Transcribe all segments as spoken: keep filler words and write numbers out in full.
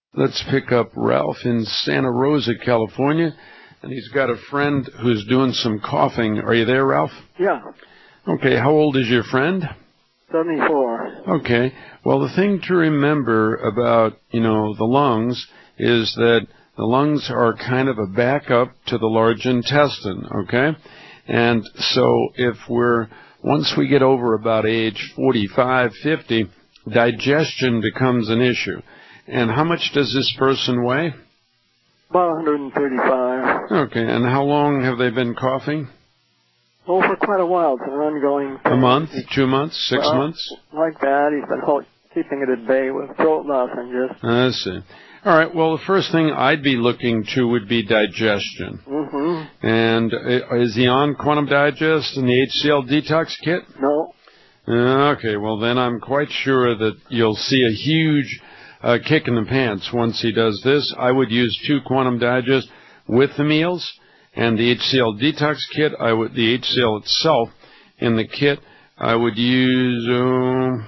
Let's pick up Ralph in Santa Rosa, California, and he's got a friend who's doing some coughing. Are you there, Ralph? Yeah. Okay, how old is your friend? seventy-four. Okay, well, the thing to remember about, you know, the lungs is that the lungs are kind of a backup to the large intestine, okay? And so if we're, once we get over about age forty-five, fifty, digestion becomes an issue. And how much does this person weigh? About one hundred thirty-five. Okay, and how long have they been coughing? Oh, for quite a while. It's an ongoing thing. A month, two months, six well, months? Like that. He's been hold, keeping it at bay with throat lozenges. I see. All right, well, the first thing I'd be looking to would be digestion. Mm-hmm. And uh, is he on Quantum Digest and the H C L Detox Kit? No. Okay, well, then I'm quite sure that you'll see a huge uh, kick in the pants once he does this. I would use two Quantum Digest with the meals, and the H C L Detox Kit, I would the H C L itself in the kit, I would use uh,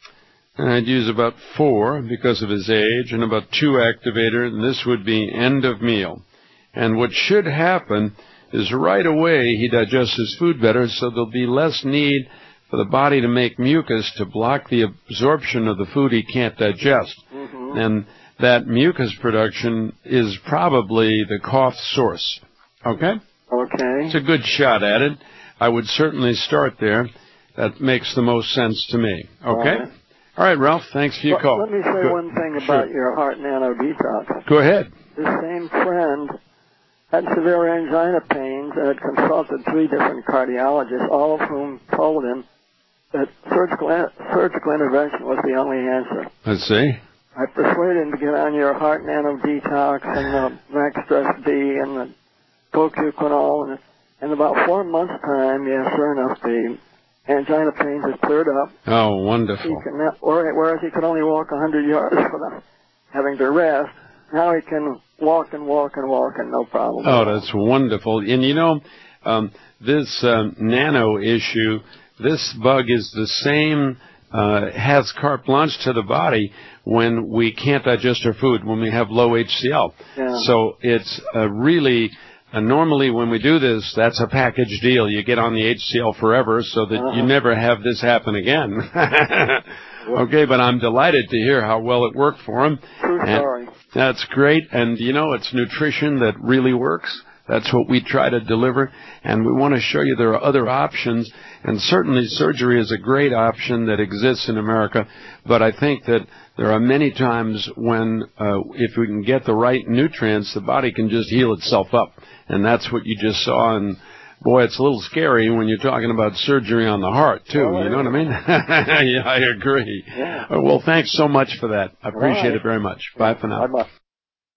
I'd use about four because of his age, and about two activator, and this would be end of meal. And what should happen is right away he digests his food better, so there'll be less need for the body to make mucus to block the absorption of the food he can't digest. Mm-hmm. And that mucus production is probably the cough source. Okay? Okay. It's a good shot at it. I would certainly start there. That makes the most sense to me. Okay? All right, All right, Ralph, thanks for your well, call. Let me say Go, one thing about sure. your Heart Nano Detox. Go ahead. This same friend had severe angina pains and had consulted three different cardiologists, all of whom told him that surgical, surgical intervention was the only answer. Let's see. I persuaded him to get on your Heart Nano Detox and the Max Stress B and the Cocuquinol, and in about four months' time, yes, sure enough, the angina pains has cleared up. Oh, wonderful. He can now, whereas he could only walk one hundred yards without having to rest, now he can walk and walk and walk and no problem. Oh, that's wonderful. And, you know, um, this um, nano issue, this bug is the same, uh, has carte blanche to the body when we can't digest our food, when we have low H C L. Yeah. So it's uh, really... And normally when we do this, that's a package deal. You get on the H C L forever so that uh-huh. you never have this happen again. Okay, but I'm delighted to hear how well it worked for him. True story. That's great. And, you know, it's nutrition that really works. That's what we try to deliver. And we want to show you there are other options. And certainly surgery is a great option that exists in America. But I think that there are many times when, uh, if we can get the right nutrients, the body can just heal itself up. And that's what you just saw. And, boy, it's a little scary when you're talking about surgery on the heart, too. Oh, you know what I mean? Yeah, I agree. Yeah. Well, thanks so much for that. I appreciate right. it very much. Bye for now. Bye-bye.